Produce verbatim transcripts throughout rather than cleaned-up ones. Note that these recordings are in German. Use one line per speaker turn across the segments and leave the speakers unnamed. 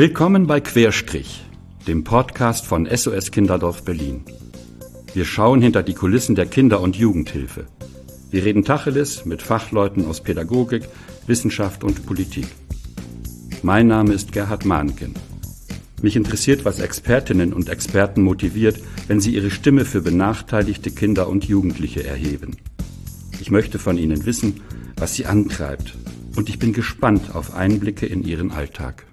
Willkommen bei Querstrich, dem Podcast von S O S Kinderdorf Berlin. Wir schauen hinter die Kulissen der Kinder- und Jugendhilfe. Wir reden Tacheles mit Fachleuten aus Pädagogik, Wissenschaft und Politik. Mein Name ist Gerhard Mahnken. Mich interessiert, was Expertinnen und Experten motiviert, wenn sie ihre Stimme für benachteiligte Kinder und Jugendliche erheben. Ich möchte von ihnen wissen, was sie antreibt. Und ich bin gespannt auf Einblicke in ihren Alltag.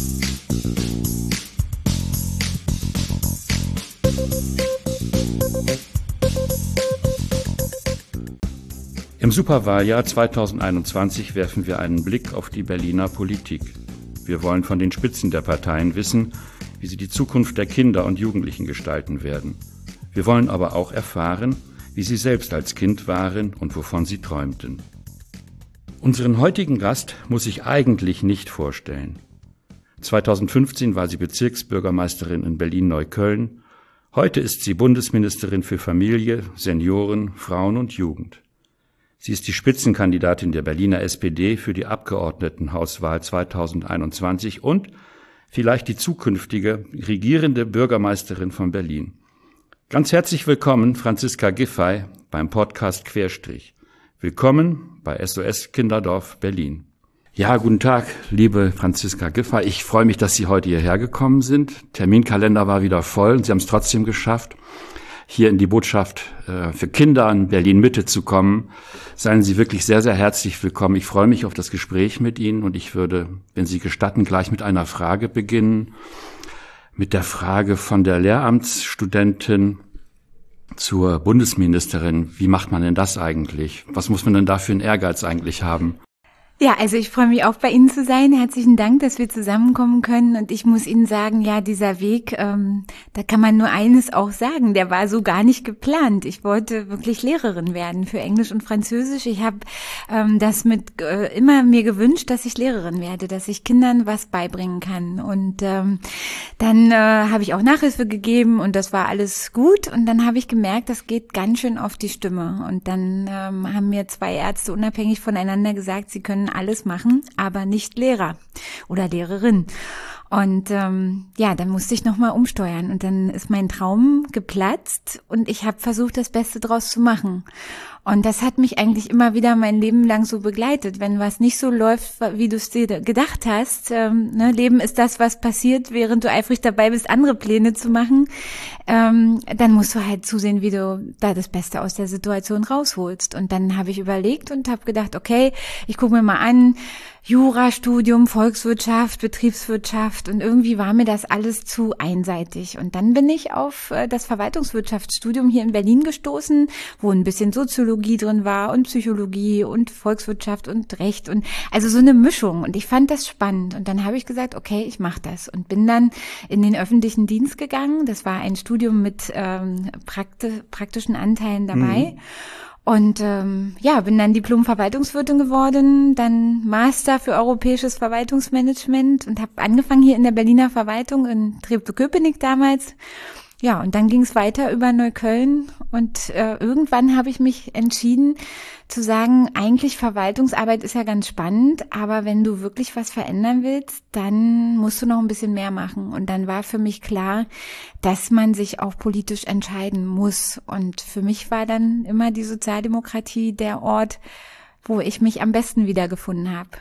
Im Superwahljahr zweitausendeinundzwanzig werfen wir einen Blick auf die Berliner Politik. Wir wollen von den Spitzen der Parteien wissen, wie sie die Zukunft der Kinder und Jugendlichen gestalten werden. Wir wollen aber auch erfahren, wie sie selbst als Kind waren und wovon sie träumten. Unseren heutigen Gast muss ich eigentlich nicht vorstellen. zweitausendfünfzehn war sie Bezirksbürgermeisterin in Berlin-Neukölln. Heute ist sie Bundesministerin für Familie, Senioren, Frauen und Jugend. Sie ist die Spitzenkandidatin der Berliner S P D für die Abgeordnetenhauswahl zweitausendeinundzwanzig und vielleicht die zukünftige regierende Bürgermeisterin von Berlin. Ganz herzlich willkommen, Franziska Giffey, beim Podcast Querstrich. Willkommen bei S O S Kinderdorf Berlin. Ja, guten Tag, liebe Franziska Giffey. Ich freue mich, dass Sie heute hierher gekommen sind. Terminkalender war wieder voll und Sie haben es trotzdem geschafft, hier in die Botschaft äh, für Kinder in Berlin-Mitte zu kommen. Seien Sie wirklich sehr, sehr herzlich willkommen. Ich freue mich auf das Gespräch mit Ihnen und ich würde, wenn Sie gestatten, gleich mit einer Frage beginnen. Mit der Frage von der Lehramtsstudentin zur Bundesministerin. Wie macht man denn das eigentlich? Was muss man denn da für einen Ehrgeiz eigentlich haben?
Ja, also ich freue mich auch, bei Ihnen zu sein. Herzlichen Dank, dass wir zusammenkommen können. Und ich muss Ihnen sagen, ja, dieser Weg, ähm, da kann man nur eines auch sagen, der war so gar nicht geplant. Ich wollte wirklich Lehrerin werden für Englisch und Französisch. Ich habe ähm, das mit äh, immer mir gewünscht, dass ich Lehrerin werde, dass ich Kindern was beibringen kann. Und ähm, dann äh, habe ich auch Nachhilfe gegeben und das war alles gut. Und dann habe ich gemerkt, das geht ganz schön auf die Stimme. Und dann ähm, haben mir zwei Ärzte unabhängig voneinander gesagt, sie können alles machen, aber nicht Lehrer oder Lehrerin. Und ähm, ja, dann musste ich nochmal umsteuern und dann ist mein Traum geplatzt und ich habe versucht, das Beste draus zu machen. Und das hat mich eigentlich immer wieder mein Leben lang so begleitet. Wenn was nicht so läuft, wie du es dir gedacht hast, ähm, ne, Leben ist das, was passiert, während du eifrig dabei bist, andere Pläne zu machen, ähm, dann musst du halt zusehen, wie du da das Beste aus der Situation rausholst. Und dann habe ich überlegt und habe gedacht, okay, ich gucke mir mal an, Jurastudium, Volkswirtschaft, Betriebswirtschaft und irgendwie war mir das alles zu einseitig. Und dann bin ich auf das Verwaltungswirtschaftsstudium hier in Berlin gestoßen, wo ein bisschen Soziologie drin war und Psychologie und Volkswirtschaft und Recht und also so eine Mischung. Und ich fand das spannend. Und dann habe ich gesagt, okay, ich mache das und bin dann in den öffentlichen Dienst gegangen. Das war ein Studium mit ähm, prakti- praktischen Anteilen dabei. Mhm. Und ähm, ja, bin dann Diplom-Verwaltungswirtin geworden, dann Master für europäisches Verwaltungsmanagement und habe angefangen hier in der Berliner Verwaltung in Treptow-Köpenick damals. Ja, und dann ging es weiter über Neukölln und äh, irgendwann habe ich mich entschieden zu sagen, eigentlich Verwaltungsarbeit ist ja ganz spannend, aber wenn du wirklich was verändern willst, dann musst du noch ein bisschen mehr machen. Und dann war für mich klar, dass man sich auch politisch entscheiden muss. Und für mich war dann immer die Sozialdemokratie der Ort, wo ich mich am besten wiedergefunden habe.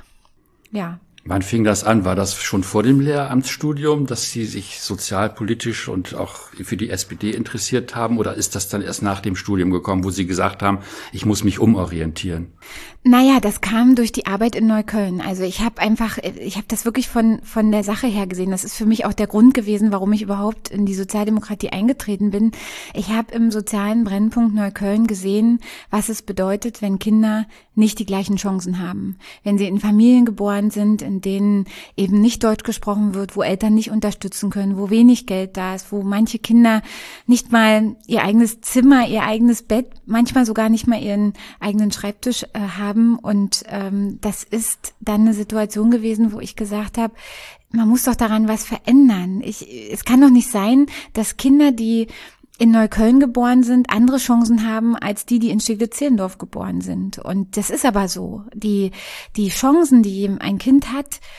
Ja.
Wann fing das an? War das schon vor dem Lehramtsstudium, dass Sie sich sozialpolitisch und auch für die S P D interessiert haben? Oder ist das dann erst nach dem Studium gekommen, wo Sie gesagt haben, ich muss mich umorientieren?
Naja, das kam durch die Arbeit in Neukölln. Also ich habe einfach, ich habe das wirklich von von der Sache her gesehen. Das ist für mich auch der Grund gewesen, warum ich überhaupt in die Sozialdemokratie eingetreten bin. Ich habe im sozialen Brennpunkt Neukölln gesehen, was es bedeutet, wenn Kinder nicht die gleichen Chancen haben. Wenn sie in Familien geboren sind, in denen eben nicht Deutsch gesprochen wird, wo Eltern nicht unterstützen können, wo wenig Geld da ist, wo manche Kinder nicht mal ihr eigenes Zimmer, ihr eigenes Bett, manchmal sogar nicht mal ihren eigenen Schreibtisch äh, haben. Und ähm, das ist dann eine Situation gewesen, wo ich gesagt habe, man muss doch daran was verändern. Ich, es kann doch nicht sein, dass Kinder, die in Neukölln geboren sind, andere Chancen haben als die, die in Steglitz-Zehlendorf geboren sind. Und das ist aber so. Die, die Chancen, die ein Kind hat,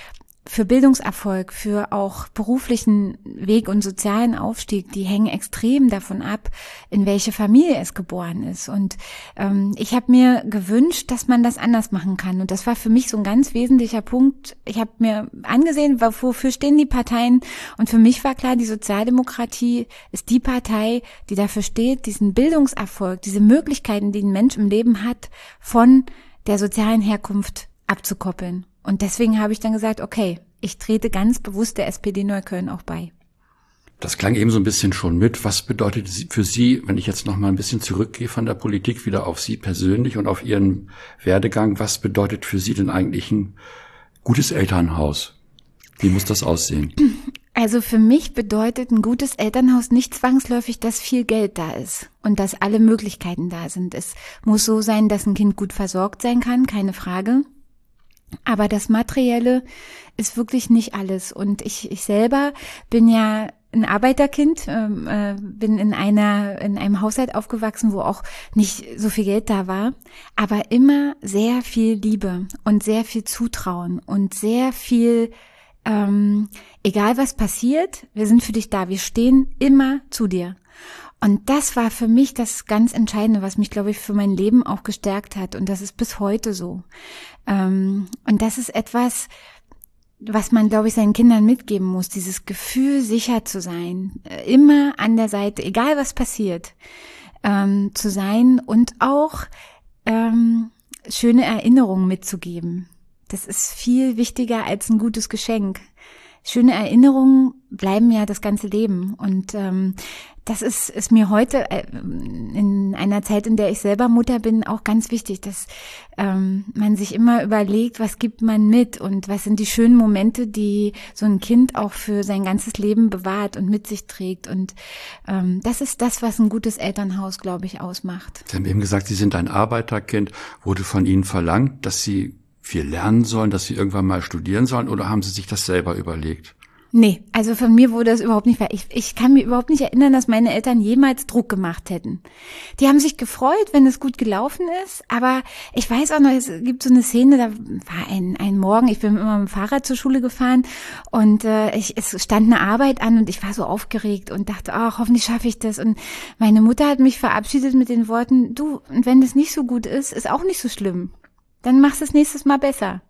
für Bildungserfolg, für auch beruflichen Weg und sozialen Aufstieg, die hängen extrem davon ab, in welche Familie es geboren ist. Und ähm, ich habe mir gewünscht, dass man das anders machen kann. Und das war für mich so ein ganz wesentlicher Punkt. Ich habe mir angesehen, wofür stehen die Parteien. Und für mich war klar, die Sozialdemokratie ist die Partei, die dafür steht, diesen Bildungserfolg, diese Möglichkeiten, die ein Mensch im Leben hat, von der sozialen Herkunft abzukoppeln. Und deswegen habe ich dann gesagt, okay, ich trete ganz bewusst der S P D Neukölln auch bei.
Das klang eben so ein bisschen schon mit. Was bedeutet für Sie, wenn ich jetzt noch mal ein bisschen zurückgehe von der Politik wieder auf Sie persönlich und auf Ihren Werdegang, was bedeutet für Sie denn eigentlich ein gutes Elternhaus? Wie muss das aussehen?
Also für mich bedeutet ein gutes Elternhaus nicht zwangsläufig, dass viel Geld da ist und dass alle Möglichkeiten da sind. Es muss so sein, dass ein Kind gut versorgt sein kann, keine Frage. Aber das Materielle ist wirklich nicht alles. Und ich, ich selber bin ja ein Arbeiterkind, äh, bin in einer, in einem Haushalt aufgewachsen, wo auch nicht so viel Geld da war, aber immer sehr viel Liebe und sehr viel Zutrauen und sehr viel, ähm, egal was passiert, wir sind für dich da, wir stehen immer zu dir. Und das war für mich das ganz Entscheidende, was mich, glaube ich, für mein Leben auch gestärkt hat. Und das ist bis heute so. Und das ist etwas, was man, glaube ich, seinen Kindern mitgeben muss. Dieses Gefühl, sicher zu sein. Immer an der Seite, egal was passiert, zu sein und auch schöne Erinnerungen mitzugeben. Das ist viel wichtiger als ein gutes Geschenk. Schöne Erinnerungen bleiben ja das ganze Leben und ähm, das ist, ist mir heute äh, in einer Zeit, in der ich selber Mutter bin, auch ganz wichtig, dass ähm, man sich immer überlegt, was gibt man mit und was sind die schönen Momente, die so ein Kind auch für sein ganzes Leben bewahrt und mit sich trägt und ähm, das ist das, was ein gutes Elternhaus, glaube ich, ausmacht.
Sie haben eben gesagt, Sie sind ein Arbeiterkind. Wurde von Ihnen verlangt, dass Sie viel lernen sollen, dass Sie irgendwann mal studieren sollen, oder haben Sie sich das selber überlegt?
Nee, also von mir wurde das überhaupt nicht, weil ich, ich kann mir überhaupt nicht erinnern, dass meine Eltern jemals Druck gemacht hätten. Die haben sich gefreut, wenn es gut gelaufen ist, aber ich weiß auch noch, es gibt so eine Szene, da war ein, ein Morgen, ich bin immer mit dem Fahrrad zur Schule gefahren und äh, ich, es stand eine Arbeit an und ich war so aufgeregt und dachte, ach, hoffentlich schaffe ich das. Und meine Mutter hat mich verabschiedet mit den Worten, du, und wenn das nicht so gut ist, ist auch nicht so schlimm. Dann machst du es nächstes Mal besser.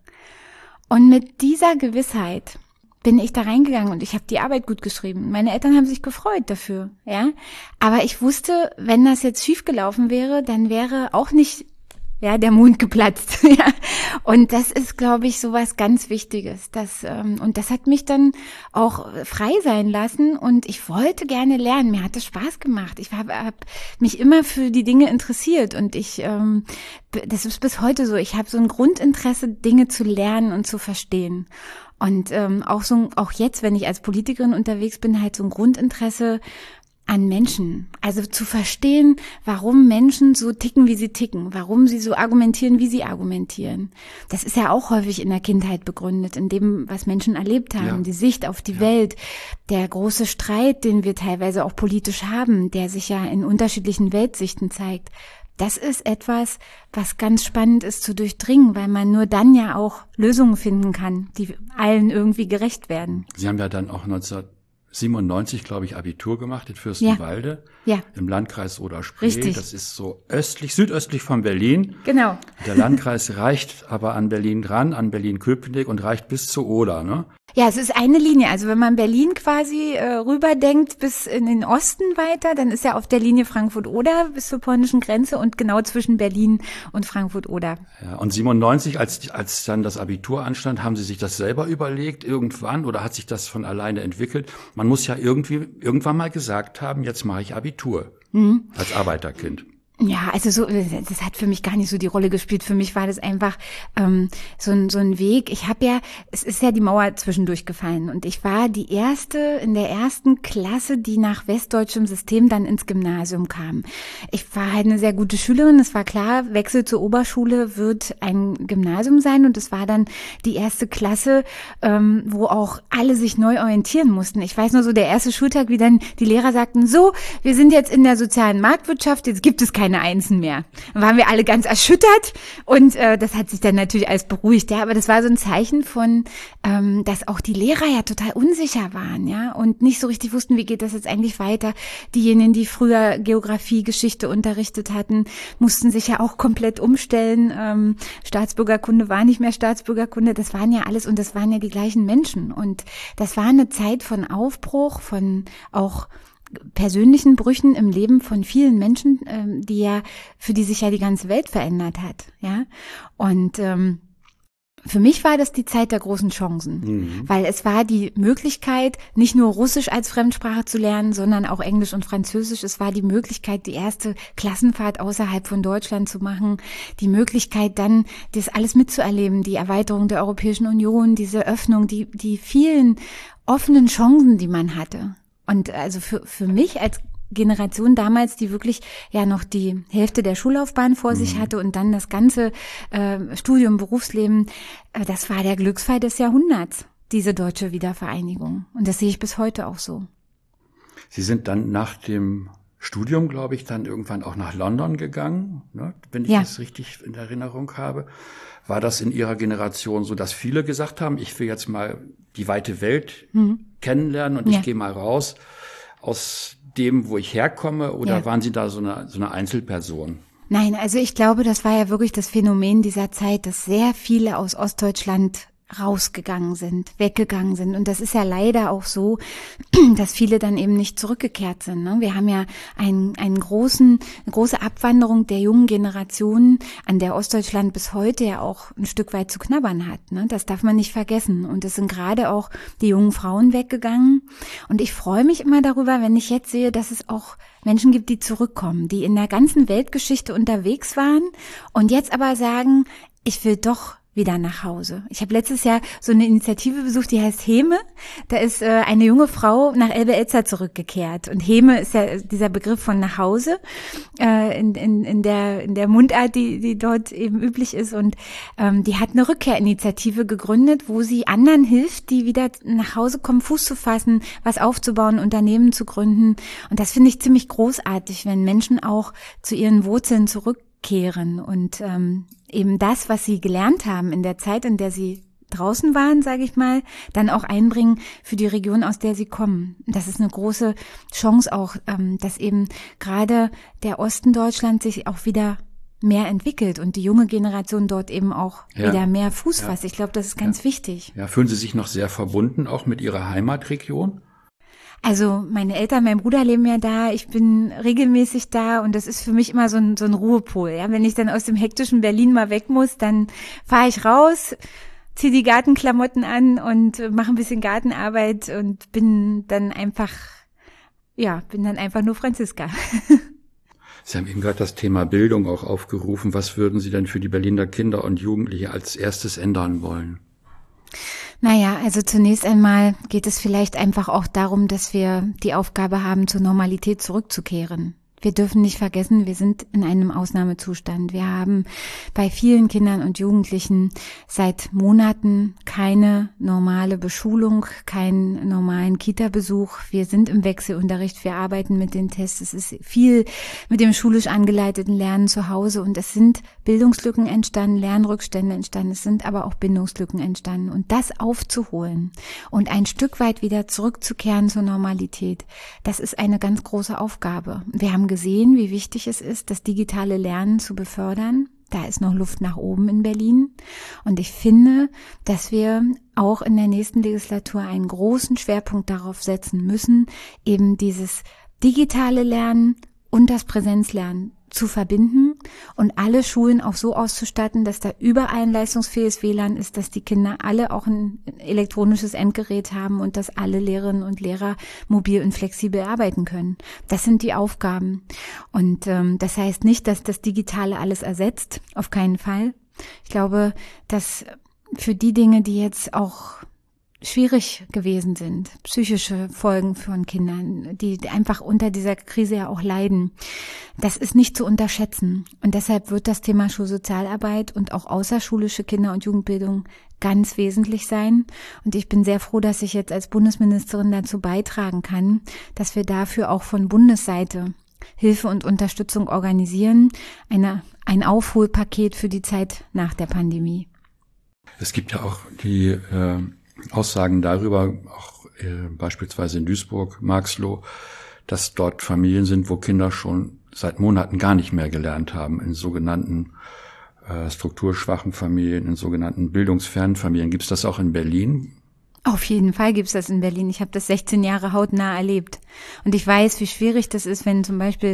Und mit dieser Gewissheit bin ich da reingegangen und ich habe die Arbeit gut geschrieben. Meine Eltern haben sich gefreut dafür, ja. Aber ich wusste, wenn das jetzt schief gelaufen wäre, dann wäre auch nicht ja der Mond geplatzt. Ja. Und das ist, glaube ich, sowas ganz Wichtiges. Das, ähm, und das hat mich dann auch frei sein lassen und ich wollte gerne lernen. Mir hat es Spaß gemacht. Ich habe hab mich immer für die Dinge interessiert und ich, ähm, das ist bis heute so. Ich habe so ein Grundinteresse, Dinge zu lernen und zu verstehen. Und ähm, auch so, auch jetzt, wenn ich als Politikerin unterwegs bin, halt so ein Grundinteresse an Menschen. Also zu verstehen, warum Menschen so ticken, wie sie ticken, warum sie so argumentieren, wie sie argumentieren. Das ist ja auch häufig in der Kindheit begründet, in dem, was Menschen erlebt haben, ja. Die Sicht auf die ja. Welt, der große Streit, den wir teilweise auch politisch haben, der sich ja in unterschiedlichen Weltsichten zeigt. Das ist etwas, was ganz spannend ist zu durchdringen, weil man nur dann ja auch Lösungen finden kann, die allen irgendwie gerecht werden.
Sie haben ja dann auch neunzehnhundertsiebenundneunzig, glaube ich, Abitur gemacht in Fürstenwalde,
ja. Ja.
im Landkreis Oder-Spree.
Richtig.
Das ist so östlich, südöstlich von Berlin.
Genau.
Der Landkreis reicht aber an Berlin dran, an Berlin-Köpenick und reicht bis zur Oder, ne?
Ja, es ist eine Linie. Also wenn man Berlin quasi äh, rüberdenkt bis in den Osten weiter, dann ist ja auf der Linie Frankfurt-Oder bis zur polnischen Grenze und genau zwischen Berlin und Frankfurt-Oder.
Ja, und siebenundneunzig, als als dann das Abitur anstand, haben Sie sich das selber überlegt irgendwann oder hat sich das von alleine entwickelt? Man muss ja irgendwie irgendwann mal gesagt haben, jetzt mache ich Abitur mhm. als Arbeiterkind.
Ja, also so, das hat für mich gar nicht so die Rolle gespielt. Für mich war das einfach ähm, so ein so ein Weg. Ich habe ja, es ist ja die Mauer zwischendurch gefallen und ich war die erste in der ersten Klasse, die nach westdeutschem System dann ins Gymnasium kam. Ich war halt eine sehr gute Schülerin. Es war klar, Wechsel zur Oberschule wird ein Gymnasium sein und es war dann die erste Klasse, ähm, wo auch alle sich neu orientieren mussten. Ich weiß nur so der erste Schultag, wie dann die Lehrer sagten: So, wir sind jetzt in der sozialen Marktwirtschaft. Jetzt gibt es keine keine Einsen mehr. Dann waren wir alle ganz erschüttert und äh, das hat sich dann natürlich alles beruhigt. Ja, aber das war so ein Zeichen von, ähm, dass auch die Lehrer ja total unsicher waren, ja, und nicht so richtig wussten, wie geht das jetzt eigentlich weiter. Diejenigen, die früher Geografie, Geschichte unterrichtet hatten, mussten sich ja auch komplett umstellen. Ähm, Staatsbürgerkunde war nicht mehr Staatsbürgerkunde. Das waren ja alles und das waren ja die gleichen Menschen. Und das war eine Zeit von Aufbruch, von auch persönlichen Brüchen im Leben von vielen Menschen, ähm, die ja, für die sich ja die ganze Welt verändert hat, ja. Und ähm, für mich war das die Zeit der großen Chancen, mhm. weil es war die Möglichkeit, nicht nur Russisch als Fremdsprache zu lernen, sondern auch Englisch und Französisch. Es war die Möglichkeit, die erste Klassenfahrt außerhalb von Deutschland zu machen, die Möglichkeit dann, das alles mitzuerleben, die Erweiterung der Europäischen Union, diese Öffnung, die, die vielen offenen Chancen, die man hatte. Und also für, für mich als Generation damals, die wirklich ja noch die Hälfte der Schullaufbahn vor mhm. sich hatte und dann das ganze äh, Studium, Berufsleben, äh, das war der Glücksfall des Jahrhunderts, diese deutsche Wiedervereinigung. Und das sehe ich bis heute auch so.
Sie sind dann nach dem Studium, glaube ich, dann irgendwann auch nach London gegangen, ne? Wenn ich ja. das richtig in Erinnerung habe. War das in Ihrer Generation so, dass viele gesagt haben, ich will jetzt mal die weite Welt mhm. kennenlernen und ja. ich gehe mal raus aus dem, wo ich herkomme, oder ja. waren Sie da so eine, so eine Einzelperson?
Nein, also ich glaube, das war ja wirklich das Phänomen dieser Zeit, dass sehr viele aus Ostdeutschland rausgegangen sind, weggegangen sind. Und das ist ja leider auch so, dass viele dann eben nicht zurückgekehrt sind. Ne? Wir haben ja einen, einen großen, eine große Abwanderung der jungen Generationen, an der Ostdeutschland bis heute ja auch ein Stück weit zu knabbern hat. Ne? Das darf man nicht vergessen. Und es sind gerade auch die jungen Frauen weggegangen. Und ich freue mich immer darüber, wenn ich jetzt sehe, dass es auch Menschen gibt, die zurückkommen, die in der ganzen Weltgeschichte unterwegs waren und jetzt aber sagen, ich will doch wieder nach Hause. Ich habe letztes Jahr so eine Initiative besucht, die heißt Heme. Da ist äh, eine junge Frau nach Elbe-Elster zurückgekehrt. Und Heme ist ja dieser Begriff von nach Hause äh, in, in, in der in der Mundart, die die dort eben üblich ist. Und ähm, die hat eine Rückkehrinitiative gegründet, wo sie anderen hilft, die wieder nach Hause kommen, Fuß zu fassen, was aufzubauen, Unternehmen zu gründen. Und das finde ich ziemlich großartig, wenn Menschen auch zu ihren Wurzeln zurückkehren und ähm, eben das, was sie gelernt haben in der Zeit, in der sie draußen waren, sage ich mal, dann auch einbringen für die Region, aus der sie kommen. Das ist eine große Chance auch, dass eben gerade der Osten Deutschlands sich auch wieder mehr entwickelt und die junge Generation dort eben auch ja. wieder mehr Fuß fasst. Ja. Ich glaube, das ist ganz ja. wichtig.
Ja, fühlen Sie sich noch sehr verbunden, auch mit Ihrer Heimatregion?
Also meine Eltern, mein Bruder leben ja da, ich bin regelmäßig da und das ist für mich immer so ein, so ein Ruhepol. Ja? Wenn ich dann aus dem hektischen Berlin mal weg muss, dann fahre ich raus, ziehe die Gartenklamotten an und mache ein bisschen Gartenarbeit und bin dann einfach, ja, bin dann einfach nur Franziska.
Sie haben eben gerade das Thema Bildung auch aufgerufen. Was würden Sie denn für die Berliner Kinder und Jugendliche als erstes ändern wollen?
Naja, also zunächst einmal geht es vielleicht einfach auch darum, dass wir die Aufgabe haben, zur Normalität zurückzukehren. Wir dürfen nicht vergessen, wir sind in einem Ausnahmezustand. Wir haben bei vielen Kindern und Jugendlichen seit Monaten keine normale Beschulung, keinen normalen Kita-Besuch. Wir sind im Wechselunterricht, wir arbeiten mit den Tests. Es ist viel mit dem schulisch angeleiteten Lernen zu Hause und es sind Bildungslücken entstanden, Lernrückstände entstanden, es sind aber auch Bindungslücken entstanden. Und das aufzuholen und ein Stück weit wieder zurückzukehren zur Normalität, das ist eine ganz große Aufgabe. Wir haben gesehen, wie wichtig es ist, das digitale Lernen zu befördern. Da ist noch Luft nach oben in Berlin. Und ich finde, dass wir auch in der nächsten Legislatur einen großen Schwerpunkt darauf setzen müssen, eben dieses digitale Lernen und das Präsenzlernen zu verbinden und alle Schulen auch so auszustatten, dass da überall ein leistungsfähiges W L A N ist, dass die Kinder alle auch ein elektronisches Endgerät haben und dass alle Lehrerinnen und Lehrer mobil und flexibel arbeiten können. Das sind die Aufgaben. Und ähm, das heißt nicht, dass das Digitale alles ersetzt, auf keinen Fall. Ich glaube, dass für die Dinge, die jetzt auch schwierig gewesen sind, psychische Folgen von Kindern, die einfach unter dieser Krise ja auch leiden. Das ist nicht zu unterschätzen. Und deshalb wird das Thema Schulsozialarbeit und auch außerschulische Kinder- und Jugendbildung ganz wesentlich sein. Und ich bin sehr froh, dass ich jetzt als Bundesministerin dazu beitragen kann, dass wir dafür auch von Bundesseite Hilfe und Unterstützung organisieren, eine, ein Aufholpaket für die Zeit nach der Pandemie.
Es gibt ja auch die äh, Aussagen darüber, auch äh, beispielsweise in Duisburg, Marxloh, dass dort Familien sind, wo Kinder schon seit Monaten gar nicht mehr gelernt haben, in sogenannten äh, strukturschwachen Familien, in sogenannten bildungsfernen Familien. Gibt es das auch in Berlin?
Auf jeden Fall gibt's das in Berlin. Ich habe das sechzehn Jahre hautnah erlebt. Und ich weiß, wie schwierig das ist, wenn zum Beispiel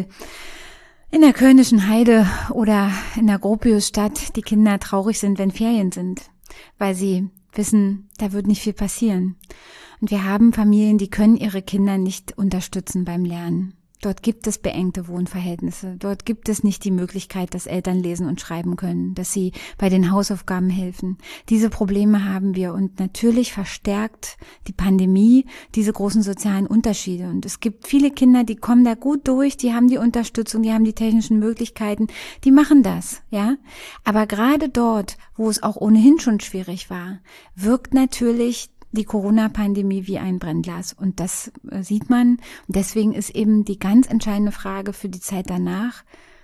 in der Kölnischen Heide oder in der Gropiusstadt die Kinder traurig sind, wenn Ferien sind, weil sie wissen, da wird nicht viel passieren. Und wir haben Familien, die können ihre Kinder nicht unterstützen beim Lernen. Dort gibt es beengte Wohnverhältnisse. Dort gibt es nicht die Möglichkeit, dass Eltern lesen und schreiben können, dass sie bei den Hausaufgaben helfen. Diese Probleme haben wir und natürlich verstärkt die Pandemie diese großen sozialen Unterschiede. Und es gibt viele Kinder, die kommen da gut durch, die haben die Unterstützung, die haben die technischen Möglichkeiten, die machen das, ja. Aber gerade dort, wo es auch ohnehin schon schwierig war, wirkt natürlich die Corona-Pandemie wie ein Brennglas. Und das äh, sieht man. Und deswegen ist eben die ganz entscheidende Frage für die Zeit danach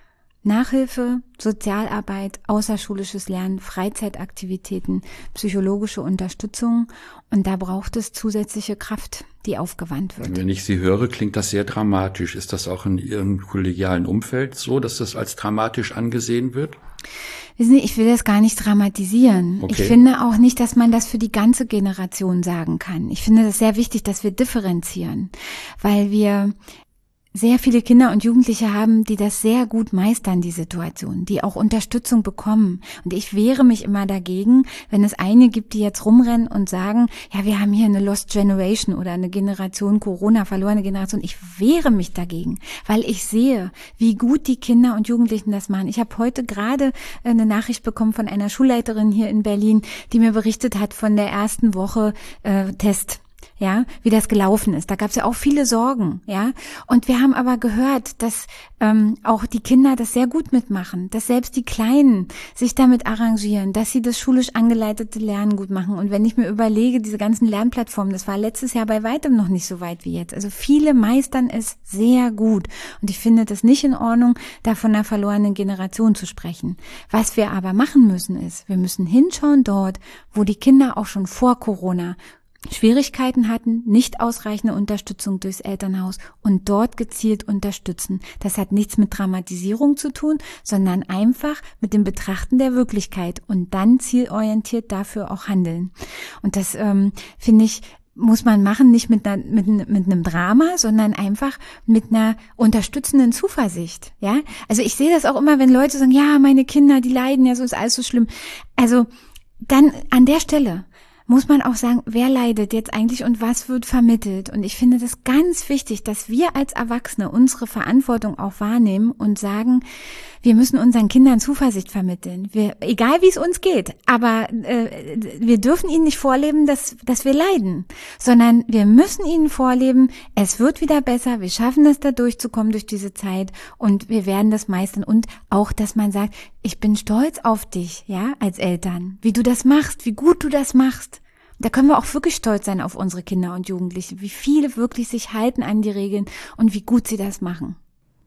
Nachhilfe, Sozialarbeit, außerschulisches Lernen, Freizeitaktivitäten, psychologische Unterstützung. Und da braucht es zusätzliche Kraft, die aufgewandt wird.
Wenn ich Sie höre, klingt das sehr dramatisch. Ist das auch in Ihrem kollegialen Umfeld so, dass das als dramatisch angesehen wird?
Wissen Sie, ich will das gar nicht dramatisieren. Okay. Ich finde auch nicht, dass man das für die ganze Generation sagen kann. Ich finde das sehr wichtig, dass wir differenzieren, weil wir sehr viele Kinder und Jugendliche haben, die das sehr gut meistern, die Situation, die auch Unterstützung bekommen. Und ich wehre mich immer dagegen, wenn es einige gibt, die jetzt rumrennen und sagen, ja, wir haben hier eine Lost Generation oder eine Generation Corona, verlorene Generation. Ich wehre mich dagegen, weil ich sehe, wie gut die Kinder und Jugendlichen das machen. Ich habe heute gerade eine Nachricht bekommen von einer Schulleiterin hier in Berlin, die mir berichtet hat von der ersten Woche äh, Test. Ja, wie das gelaufen ist. Da gab es ja auch viele Sorgen, ja. Und wir haben aber gehört, dass ähm, auch die Kinder das sehr gut mitmachen, dass selbst die Kleinen sich damit arrangieren, dass sie das schulisch angeleitete Lernen gut machen. Und wenn ich mir überlege, diese ganzen Lernplattformen, das war letztes Jahr bei weitem noch nicht so weit wie jetzt. Also viele meistern es sehr gut. Und ich finde das nicht in Ordnung, da von einer verlorenen Generation zu sprechen. Was wir aber machen müssen ist, wir müssen hinschauen dort, wo die Kinder auch schon vor Corona Schwierigkeiten hatten, nicht ausreichende Unterstützung durchs Elternhaus und dort gezielt unterstützen. Das hat nichts mit Dramatisierung zu tun, sondern einfach mit dem Betrachten der Wirklichkeit und dann zielorientiert dafür auch handeln. Und das ähm, finde ich, muss man machen, nicht mit, einer, mit, mit einem Drama, sondern einfach mit einer unterstützenden Zuversicht. Ja, also ich sehe das auch immer, wenn Leute sagen, ja, meine Kinder, die leiden, ja, so ist alles so schlimm. Also dann an der Stelle muss man auch sagen, wer leidet jetzt eigentlich und was wird vermittelt. Und ich finde das ganz wichtig, dass wir als Erwachsene unsere Verantwortung auch wahrnehmen und sagen, wir müssen unseren Kindern Zuversicht vermitteln. Wir, egal wie es uns geht, aber äh, wir dürfen ihnen nicht vorleben, dass, dass wir leiden, sondern wir müssen ihnen vorleben, es wird wieder besser, wir schaffen es da durchzukommen durch diese Zeit und wir werden das meistern. Und auch, dass man sagt, ich bin stolz auf dich, ja, als Eltern, wie du das machst, wie gut du das machst. Da können wir auch wirklich stolz sein auf unsere Kinder und Jugendliche, wie viele wirklich sich halten an die Regeln und wie gut sie das machen.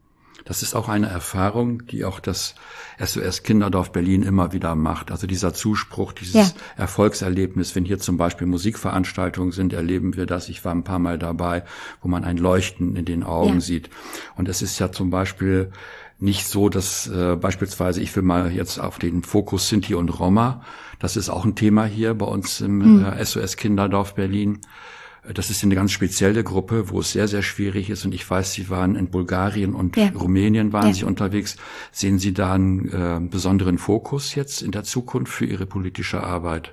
Das ist auch eine Erfahrung, die auch das S O S Kinderdorf Berlin immer wieder macht. Also dieser Zuspruch, dieses ja. Erfolgserlebnis, wenn hier zum Beispiel Musikveranstaltungen sind, erleben wir das. Ich war ein paar Mal dabei, wo man ein Leuchten in den Augen ja. sieht. Und es ist ja zum Beispiel nicht so, dass äh, beispielsweise, ich will mal jetzt auf den Fokus Sinti und Roma, das ist auch ein Thema hier bei uns im hm. äh, S O S Kinderdorf Berlin. Das ist eine ganz spezielle Gruppe, wo es sehr, sehr schwierig ist. Und ich weiß, Sie waren in Bulgarien und ja. Rumänien waren ja. Sie unterwegs. Sehen Sie da einen äh, besonderen Fokus jetzt in der Zukunft für Ihre politische Arbeit?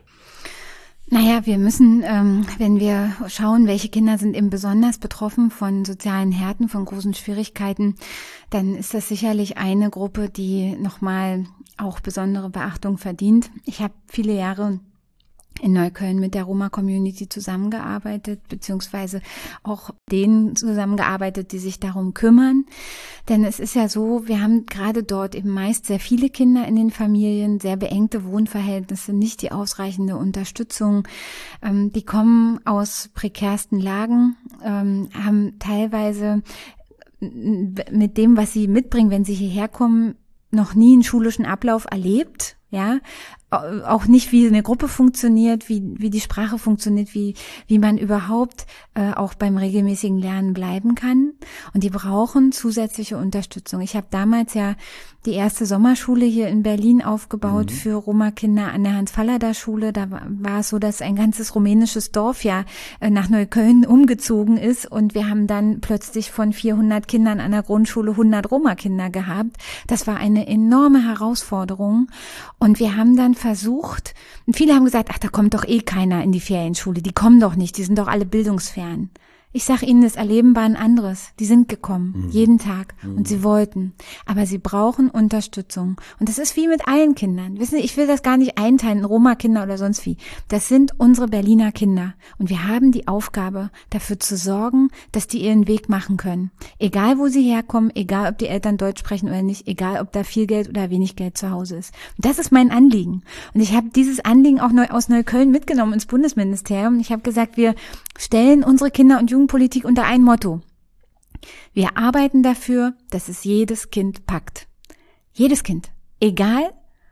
Naja, wir müssen, ähm, wenn wir schauen, welche Kinder sind eben besonders betroffen von sozialen Härten, von großen Schwierigkeiten, dann ist das sicherlich eine Gruppe, die nochmal auch besondere Beachtung verdient. Ich habe viele Jahre in Neukölln mit der Roma-Community zusammengearbeitet, beziehungsweise auch denen zusammengearbeitet, die sich darum kümmern. Denn es ist ja so, wir haben gerade dort eben meist sehr viele Kinder in den Familien, sehr beengte Wohnverhältnisse, nicht die ausreichende Unterstützung. Ähm, die kommen aus prekärsten Lagen, ähm, haben teilweise mit dem, was sie mitbringen, wenn sie hierher kommen, noch nie einen schulischen Ablauf erlebt, ja, auch nicht, wie eine Gruppe funktioniert, wie wie die Sprache funktioniert, wie wie man überhaupt äh, auch beim regelmäßigen Lernen bleiben kann. Und die brauchen zusätzliche Unterstützung. Ich habe damals ja die erste Sommerschule hier in Berlin aufgebaut mhm. für Roma-Kinder an der Hans-Fallada-Schule. Da war, war es so, dass ein ganzes rumänisches Dorf ja äh, nach Neukölln umgezogen ist und wir haben dann plötzlich von vierhundert Kindern an der Grundschule hundert Roma-Kinder gehabt. Das war eine enorme Herausforderung und wir haben dann versucht, und viele haben gesagt, ach, da kommt doch eh keiner in die Ferienschule, die kommen doch nicht, die sind doch alle bildungsfern. Ich sage Ihnen, das Erleben war ein anderes. Die sind gekommen, mhm. jeden Tag, mhm. und sie wollten. Aber sie brauchen Unterstützung. Und das ist wie mit allen Kindern. Wissen Sie, ich will das gar nicht einteilen in Roma-Kinder oder sonst wie. Das sind unsere Berliner Kinder. Und wir haben die Aufgabe, dafür zu sorgen, dass die ihren Weg machen können. Egal, wo sie herkommen, egal, ob die Eltern Deutsch sprechen oder nicht, egal, ob da viel Geld oder wenig Geld zu Hause ist. Und das ist mein Anliegen. Und ich habe dieses Anliegen auch neu aus Neukölln mitgenommen ins Bundesministerium. Ich habe gesagt, wir stellen unsere Kinder- und Jugendpolitik unter ein Motto. Wir arbeiten dafür, dass es jedes Kind packt. Jedes Kind. Egal,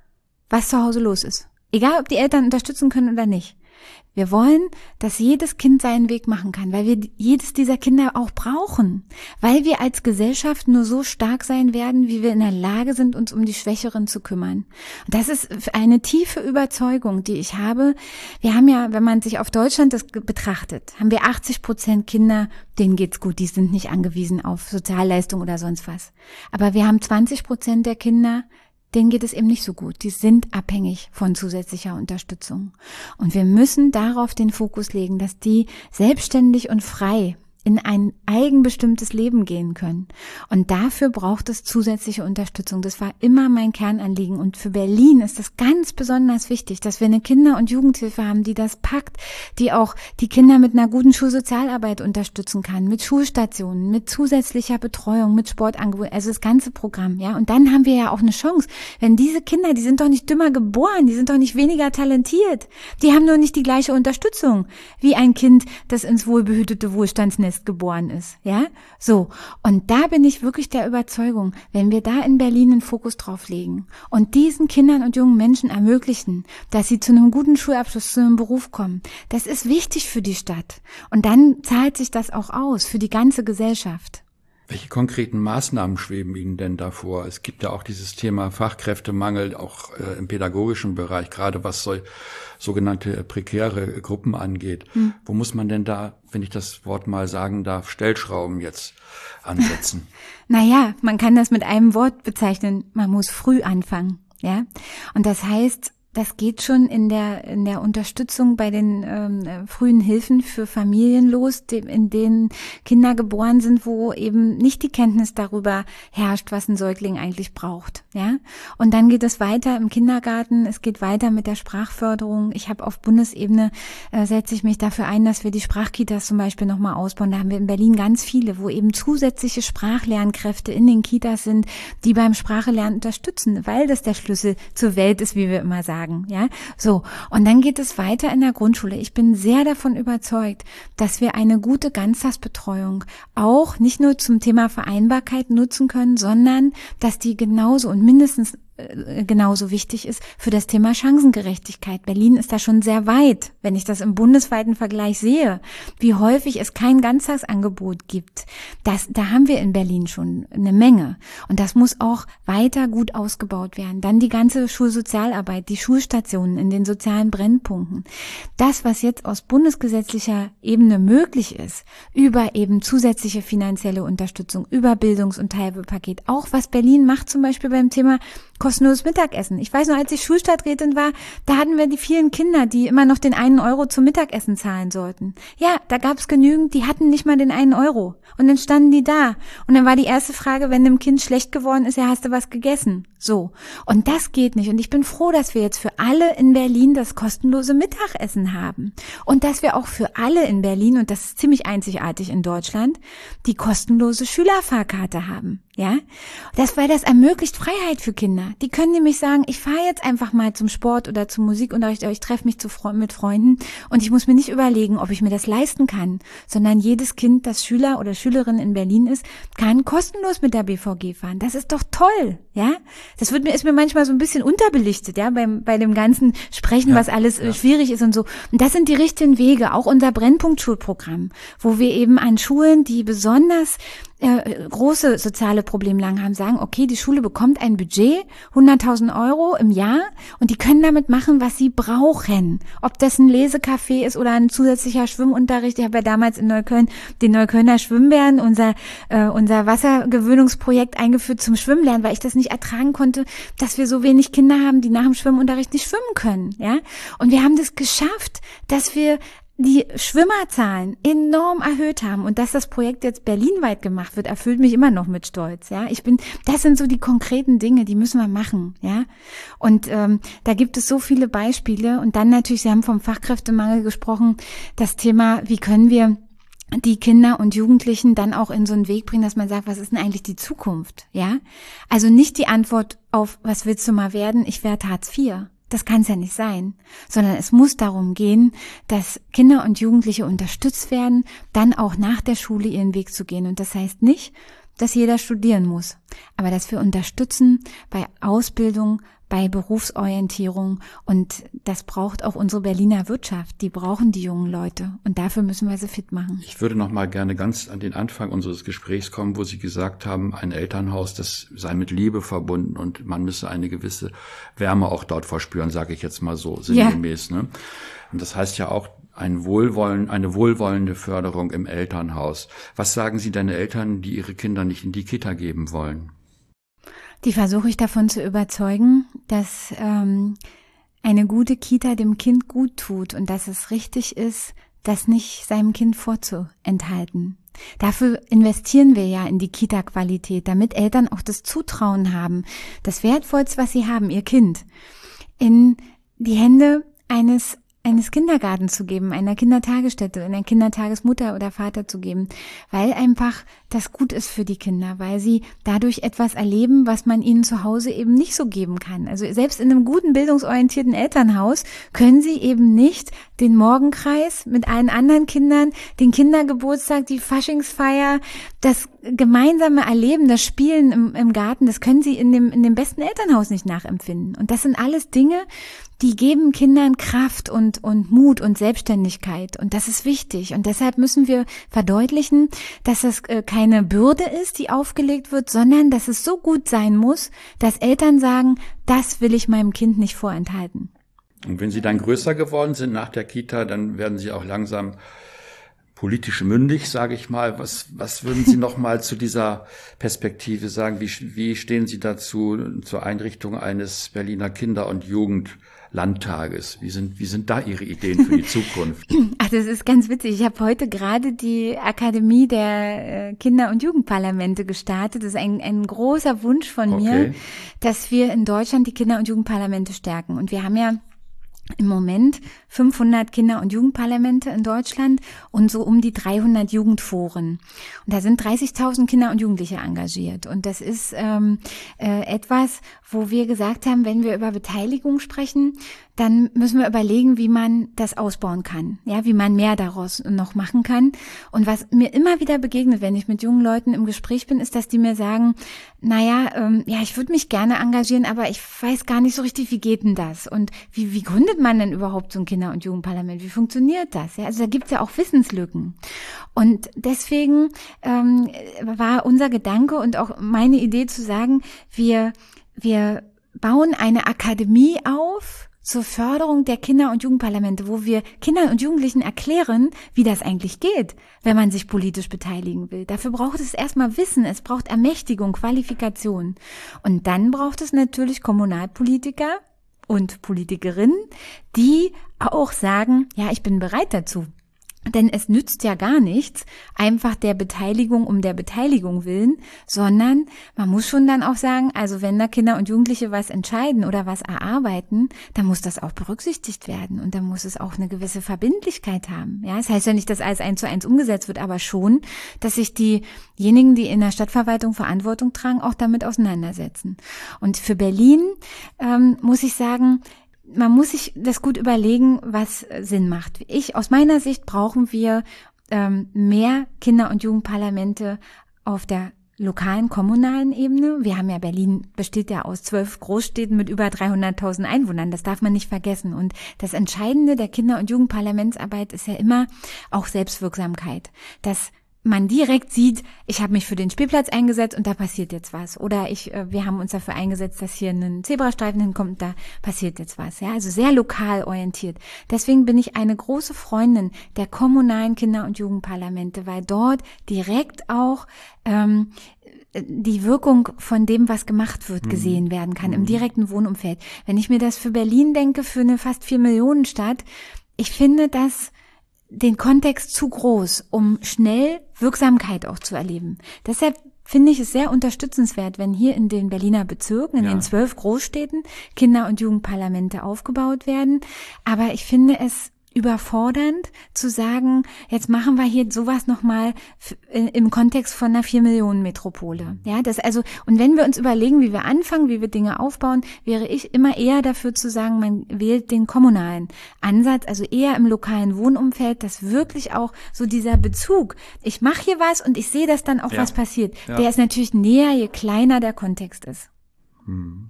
was zu Hause los ist. Egal, ob die Eltern unterstützen können oder nicht. Wir wollen, dass jedes Kind seinen Weg machen kann, weil wir jedes dieser Kinder auch brauchen. Weil wir als Gesellschaft nur so stark sein werden, wie wir in der Lage sind, uns um die Schwächeren zu kümmern. Und das ist eine tiefe Überzeugung, die ich habe. Wir haben ja, wenn man sich auf Deutschland das betrachtet, haben wir achtzig Prozent Kinder, denen geht's gut, die sind nicht angewiesen auf Sozialleistung oder sonst was. Aber wir haben zwanzig Prozent der Kinder, denen geht es eben nicht so gut. Die sind abhängig von zusätzlicher Unterstützung. Und wir müssen darauf den Fokus legen, dass die selbstständig und frei in ein eigenbestimmtes Leben gehen können. Und dafür braucht es zusätzliche Unterstützung. Das war immer mein Kernanliegen. Und für Berlin ist das ganz besonders wichtig, dass wir eine Kinder- und Jugendhilfe haben, die das packt, die auch die Kinder mit einer guten Schulsozialarbeit unterstützen kann, mit Schulstationen, mit zusätzlicher Betreuung, mit Sportangeboten, also das ganze Programm, ja. Und dann haben wir ja auch eine Chance. Wenn diese Kinder, die sind doch nicht dümmer geboren, die sind doch nicht weniger talentiert. Die haben nur nicht die gleiche Unterstützung wie ein Kind, das ins wohlbehütete Wohlstandsnetz geboren ist, ja, so. Und da bin ich wirklich der Überzeugung, wenn wir da in Berlin einen Fokus drauf legen und diesen Kindern und jungen Menschen ermöglichen, dass sie zu einem guten Schulabschluss, zu einem Beruf kommen, das ist wichtig für die Stadt. Und dann zahlt sich das auch aus für die ganze Gesellschaft.
Welche konkreten Maßnahmen schweben Ihnen denn davor? Es gibt ja auch dieses Thema Fachkräftemangel, auch äh, im pädagogischen Bereich, gerade was so, sogenannte prekäre Gruppen angeht. Hm. Wo muss man denn da, wenn ich das Wort mal sagen darf, Stellschrauben jetzt ansetzen?
Naja, man kann das mit einem Wort bezeichnen. Man muss früh anfangen, ja. Und das heißt, das geht schon in der in der Unterstützung bei den ähm, frühen Hilfen für Familien los, de, in denen Kinder geboren sind, wo eben nicht die Kenntnis darüber herrscht, was ein Säugling eigentlich braucht, ja. Und dann geht es weiter im Kindergarten, es geht weiter mit der Sprachförderung. Ich habe auf Bundesebene äh, setze ich mich dafür ein, dass wir die Sprachkitas zum Beispiel nochmal ausbauen. Da haben wir in Berlin ganz viele, wo eben zusätzliche Sprachlernkräfte in den Kitas sind, die beim Sprachelernen unterstützen, weil das der Schlüssel zur Welt ist, wie wir immer sagen. Ja, so. Und dann geht es weiter in der Grundschule. Ich bin sehr davon überzeugt, dass wir eine gute Ganztagsbetreuung auch nicht nur zum Thema Vereinbarkeit nutzen können, sondern dass die genauso und mindestens genauso wichtig ist für das Thema Chancengerechtigkeit. Berlin ist da schon sehr weit, wenn ich das im bundesweiten Vergleich sehe, wie häufig es kein Ganztagsangebot gibt. Das, da haben wir in Berlin schon eine Menge. Und das muss auch weiter gut ausgebaut werden. Dann die ganze Schulsozialarbeit, die Schulstationen in den sozialen Brennpunkten. Das, was jetzt aus bundesgesetzlicher Ebene möglich ist, über eben zusätzliche finanzielle Unterstützung, über Bildungs- und Teilhabepaket, auch was Berlin macht zum Beispiel beim Thema kostenloses Mittagessen. Ich weiß noch, als ich Schulstadträtin war, da hatten wir die vielen Kinder, die immer noch den einen Euro zum Mittagessen zahlen sollten. Ja, da gab es genügend, die hatten nicht mal den einen Euro. Und dann standen die da. Und dann war die erste Frage, wenn dem Kind schlecht geworden ist, ja, hast du was gegessen? So. Und das geht nicht. Und ich bin froh, dass wir jetzt für alle in Berlin das kostenlose Mittagessen haben. Und dass wir auch für alle in Berlin, und das ist ziemlich einzigartig in Deutschland, die kostenlose Schülerfahrkarte haben. Ja, das, weil das ermöglicht Freiheit für Kinder. Die können nämlich sagen, ich fahre jetzt einfach mal zum Sport oder zum Musikunterricht oder ich treffe mich zu Fre- mit Freunden und ich muss mir nicht überlegen, ob ich mir das leisten kann, sondern jedes Kind, das Schüler oder Schülerin in Berlin ist, kann kostenlos mit der B V G fahren. Das ist doch toll, ja. Das wird mir, ist mir manchmal so ein bisschen unterbelichtet, ja, beim, bei dem ganzen Sprechen, ja, was alles ja. schwierig ist und so. Und das sind die richtigen Wege, auch unser Brennpunkt-Schulprogramm, wo wir eben an Schulen, die besonders äh, große soziale Problemlagen haben, sagen, okay, die Schule bekommt ein Budget, hunderttausend Euro im Jahr und die können damit machen, was sie brauchen. Ob das ein Lesecafé ist oder ein zusätzlicher Schwimmunterricht. Ich habe ja damals in Neukölln den Neuköllner Schwimmbären, unser äh, unser Wassergewöhnungsprojekt eingeführt zum Schwimmlernen, weil ich das nicht ertragen konnte, dass wir so wenig Kinder haben, die nach dem Schwimmunterricht nicht schwimmen können. Ja, und wir haben das geschafft, dass wir die Schwimmerzahlen enorm erhöht haben und dass das Projekt jetzt berlinweit gemacht wird, erfüllt mich immer noch mit Stolz, ja. Ich bin, das sind so die konkreten Dinge, die müssen wir machen, ja. Und ähm, da gibt es so viele Beispiele und dann natürlich, Sie haben vom Fachkräftemangel gesprochen, das Thema, wie können wir die Kinder und Jugendlichen dann auch in so einen Weg bringen, dass man sagt, was ist denn eigentlich die Zukunft, ja? Also nicht die Antwort auf, was willst du mal werden? Ich werde Hartz vier. Das kann es ja nicht sein, sondern es muss darum gehen, dass Kinder und Jugendliche unterstützt werden, dann auch nach der Schule ihren Weg zu gehen. Und das heißt nicht, dass jeder studieren muss, aber dass wir unterstützen bei Ausbildung, bei Berufsorientierung und das braucht auch unsere Berliner Wirtschaft, die brauchen die jungen Leute und dafür müssen wir sie fit machen.
Ich würde noch mal gerne ganz an den Anfang unseres Gesprächs kommen, wo Sie gesagt haben, ein Elternhaus, das sei mit Liebe verbunden und man müsse eine gewisse Wärme auch dort verspüren, sage ich jetzt mal so sinngemäß. Ja. Ne? Und das heißt ja auch ein Wohlwollen, eine wohlwollende Förderung im Elternhaus. Was sagen Sie deine Eltern, die ihre Kinder nicht in die Kita geben wollen?
Die versuche ich davon zu überzeugen, dass ähm, eine gute Kita dem Kind gut tut und dass es richtig ist, das nicht seinem Kind vorzuenthalten. Dafür investieren wir ja in die Kita-Qualität, damit Eltern auch das Zutrauen haben, das Wertvollste, was sie haben, ihr Kind, in die Hände eines eines Kindergartens zu geben, einer Kindertagesstätte, einer Kindertagesmutter oder Vater zu geben, weil einfach das gut ist für die Kinder, weil sie dadurch etwas erleben, was man ihnen zu Hause eben nicht so geben kann. Also selbst in einem guten, bildungsorientierten Elternhaus können sie eben nicht den Morgenkreis mit allen anderen Kindern, den Kindergeburtstag, die Faschingsfeier, das gemeinsame Erleben, das Spielen im, im Garten, das können sie in dem, in dem besten Elternhaus nicht nachempfinden. Und das sind alles Dinge, die geben Kindern Kraft und, und Mut und Selbstständigkeit. Und das ist wichtig. Und deshalb müssen wir verdeutlichen, dass es äh, keine Bürde ist, die aufgelegt wird, sondern dass es so gut sein muss, dass Eltern sagen, das will ich meinem Kind nicht vorenthalten.
Und wenn Sie dann größer geworden sind nach der Kita, dann werden Sie auch langsam politisch mündig, sage ich mal. Was, was würden Sie noch mal zu dieser Perspektive sagen? Wie, wie stehen Sie dazu, zur Einrichtung eines Berliner Kinder- und Jugendlandtages? Wie sind, wie sind da Ihre Ideen für die Zukunft?
Ach, das ist ganz witzig. Ich habe heute gerade die Akademie der Kinder- und Jugendparlamente gestartet. Das ist ein, ein großer Wunsch von
Okay.
mir, dass wir in Deutschland die Kinder- und Jugendparlamente stärken. Und wir haben ja im Moment fünfhundert Kinder- und Jugendparlamente in Deutschland und so um die dreihundert Jugendforen. Und da sind dreißigtausend Kinder und Jugendliche engagiert. Und das ist ähm, äh, etwas, wo wir gesagt haben, wenn wir über Beteiligung sprechen, dann müssen wir überlegen, wie man das ausbauen kann, ja, wie man mehr daraus noch machen kann. Und was mir immer wieder begegnet, wenn ich mit jungen Leuten im Gespräch bin, ist, dass die mir sagen, naja, ähm, ja, ich würde mich gerne engagieren, aber ich weiß gar nicht so richtig, wie geht denn das? Und wie, wie gründet man denn überhaupt so ein Kinder- und Jugendparlament? Wie funktioniert das? Ja, also da gibt's ja auch Wissenslücken. Und deswegen ähm, war unser Gedanke und auch meine Idee zu sagen, wir, wir bauen eine Akademie auf zur Förderung der Kinder- und Jugendparlamente, wo wir Kindern und Jugendlichen erklären, wie das eigentlich geht, wenn man sich politisch beteiligen will. Dafür braucht es erstmal Wissen, es braucht Ermächtigung, Qualifikation. Und dann braucht es natürlich Kommunalpolitiker und Politikerinnen, die auch sagen, ja, ich bin bereit dazu. Denn es nützt ja gar nichts, einfach der Beteiligung um der Beteiligung willen, sondern man muss schon dann auch sagen, also wenn da Kinder und Jugendliche was entscheiden oder was erarbeiten, dann muss das auch berücksichtigt werden und dann muss es auch eine gewisse Verbindlichkeit haben. Ja, das heißt ja nicht, dass alles eins zu eins umgesetzt wird, aber schon, dass sich diejenigen, die in der Stadtverwaltung Verantwortung tragen, auch damit auseinandersetzen. Und für Berlin ähm, muss ich sagen, man muss sich das gut überlegen, was Sinn macht. Ich, aus meiner Sicht brauchen wir ähm, mehr Kinder- und Jugendparlamente auf der lokalen, kommunalen Ebene. Wir haben ja, Berlin besteht ja aus zwölf Großstädten mit über dreihunderttausend Einwohnern. Das darf man nicht vergessen. Und das Entscheidende der Kinder- und Jugendparlamentsarbeit ist ja immer auch Selbstwirksamkeit. Das man direkt sieht, ich habe mich für den Spielplatz eingesetzt und da passiert jetzt was. Oder ich, wir haben uns dafür eingesetzt, dass hier ein Zebrastreifen hinkommt und da passiert jetzt was. Ja, also sehr lokal orientiert. Deswegen bin ich eine große Freundin der kommunalen Kinder- und Jugendparlamente, weil dort direkt auch ähm, die Wirkung von dem, was gemacht wird, gesehen werden kann, im direkten Wohnumfeld. Wenn ich mir das für Berlin denke, für eine fast vier Millionen Stadt, ich finde das den Kontext zu groß, um schnell Wirksamkeit auch zu erleben. Deshalb finde ich es sehr unterstützenswert, wenn hier in den Berliner Bezirken, in ja. den zwölf Großstädten, Kinder- und Jugendparlamente aufgebaut werden. Aber ich finde es überfordernd zu sagen, jetzt machen wir hier sowas nochmal im Kontext von einer vier Millionen Metropole. Ja, das also, und wenn wir uns überlegen, wie wir anfangen, wie wir Dinge aufbauen, wäre ich immer eher dafür zu sagen, man wählt den kommunalen Ansatz, also eher im lokalen Wohnumfeld, dass wirklich auch so dieser Bezug, ich mache hier was und ich sehe, dass dann auch ja. was passiert, ja. der ist natürlich näher, je kleiner der Kontext ist.
Hm.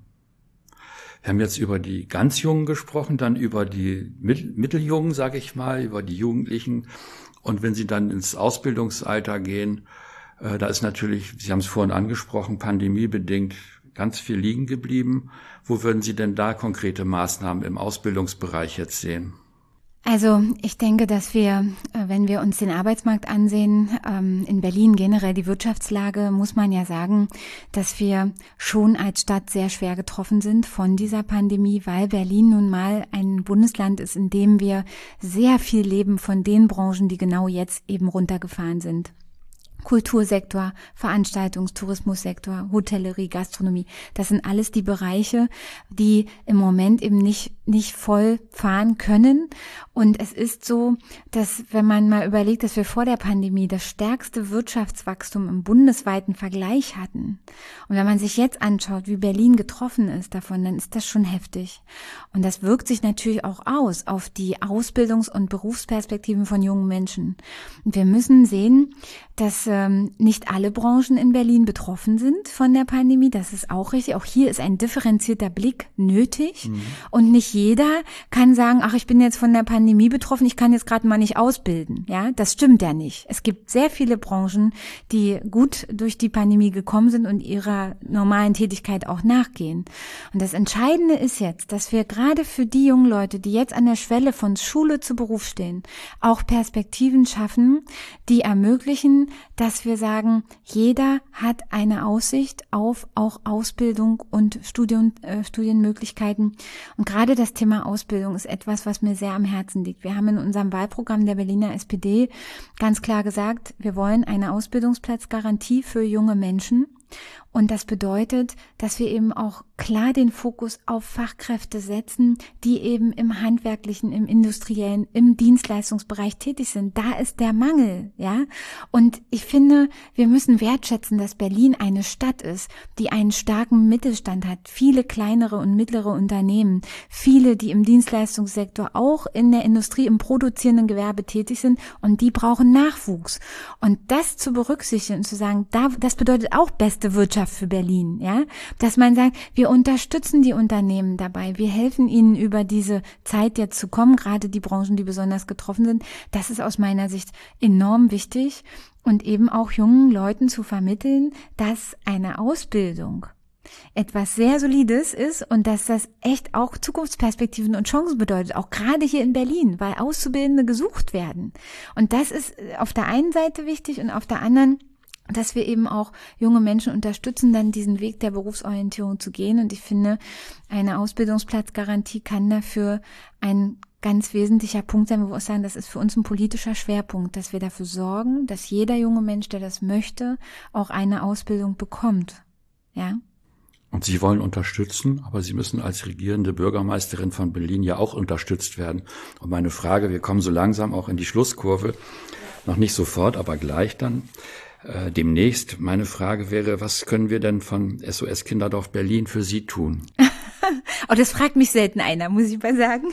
Wir haben jetzt über die ganz Jungen gesprochen, dann über die Mitteljungen, sage ich mal, über die Jugendlichen. Und wenn sie dann ins Ausbildungsalter gehen, äh, da ist natürlich, Sie haben es vorhin angesprochen, pandemiebedingt ganz viel liegen geblieben. Wo würden Sie denn da konkrete Maßnahmen im Ausbildungsbereich jetzt sehen?
Also ich denke, dass wir, wenn wir uns den Arbeitsmarkt ansehen, in Berlin generell die Wirtschaftslage, muss man ja sagen, dass wir schon als Stadt sehr schwer getroffen sind von dieser Pandemie, weil Berlin nun mal ein Bundesland ist, in dem wir sehr viel leben von den Branchen, die genau jetzt eben runtergefahren sind. Kultursektor, Veranstaltungs-, Tourismussektor, Hotellerie, Gastronomie. Das sind alles die Bereiche, die im Moment eben nicht nicht voll fahren können. Und es ist so, dass wenn man mal überlegt, dass wir vor der Pandemie das stärkste Wirtschaftswachstum im bundesweiten Vergleich hatten. Und wenn man sich jetzt anschaut, wie Berlin getroffen ist davon, dann ist das schon heftig. Und das wirkt sich natürlich auch aus auf die Ausbildungs- und Berufsperspektiven von jungen Menschen. Und wir müssen sehen, dass ähm, nicht alle Branchen in Berlin betroffen sind von der Pandemie. Das ist auch richtig. Auch hier ist ein differenzierter Blick nötig. Mhm. Und nicht jeder kann sagen, ach, ich bin jetzt von der Pandemie betroffen, ich kann jetzt gerade mal nicht ausbilden. Ja, das stimmt ja nicht. Es gibt sehr viele Branchen, die gut durch die Pandemie gekommen sind und ihrer normalen Tätigkeit auch nachgehen. Und das Entscheidende ist jetzt, dass wir gerade für die jungen Leute, die jetzt an der Schwelle von Schule zu Beruf stehen, auch Perspektiven schaffen, die ermöglichen, dass wir sagen, jeder hat eine Aussicht auf auch Ausbildung und Studien, äh, Studienmöglichkeiten. Und gerade das Thema Ausbildung ist etwas, was mir sehr am Herzen liegt. Wir haben in unserem Wahlprogramm der Berliner S P D ganz klar gesagt, wir wollen eine Ausbildungsplatzgarantie für junge Menschen. Und das bedeutet, dass wir eben auch klar den Fokus auf Fachkräfte setzen, die eben im handwerklichen, im industriellen, im Dienstleistungsbereich tätig sind. Da ist der Mangel, ja. Und ich finde, wir müssen wertschätzen, dass Berlin eine Stadt ist, die einen starken Mittelstand hat, viele kleinere und mittlere Unternehmen, viele, die im Dienstleistungssektor, auch in der Industrie, im produzierenden Gewerbe tätig sind und die brauchen Nachwuchs. Und das zu berücksichtigen und zu sagen, da, das bedeutet auch beste Wirtschaft für Berlin, ja, dass man sagt, wir unterstützen die Unternehmen dabei, wir helfen ihnen über diese Zeit jetzt zu kommen, gerade die Branchen, die besonders getroffen sind. Das ist aus meiner Sicht enorm wichtig und eben auch jungen Leuten zu vermitteln, dass eine Ausbildung etwas sehr Solides ist und dass das echt auch Zukunftsperspektiven und Chancen bedeutet, auch gerade hier in Berlin, weil Auszubildende gesucht werden. Und das ist auf der einen Seite wichtig und auf der anderen, dass wir eben auch junge Menschen unterstützen, dann diesen Weg der Berufsorientierung zu gehen. Und ich finde, eine Ausbildungsplatzgarantie kann dafür ein ganz wesentlicher Punkt sein, wo wir auch sagen, das ist für uns ein politischer Schwerpunkt, dass wir dafür sorgen, dass jeder junge Mensch, der das möchte, auch eine Ausbildung bekommt. Ja.
Und Sie wollen unterstützen, aber Sie müssen als regierende Bürgermeisterin von Berlin ja auch unterstützt werden. Und meine Frage, wir kommen so langsam auch in die Schlusskurve, noch nicht sofort, aber gleich dann, äh, demnächst. Meine Frage wäre, was können wir denn von S O S Kinderdorf Berlin für Sie tun?
Oh, das fragt mich selten einer, muss ich mal sagen.